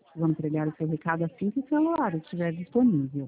Vou entregar o seu recado assim que o seu horário estiver disponível.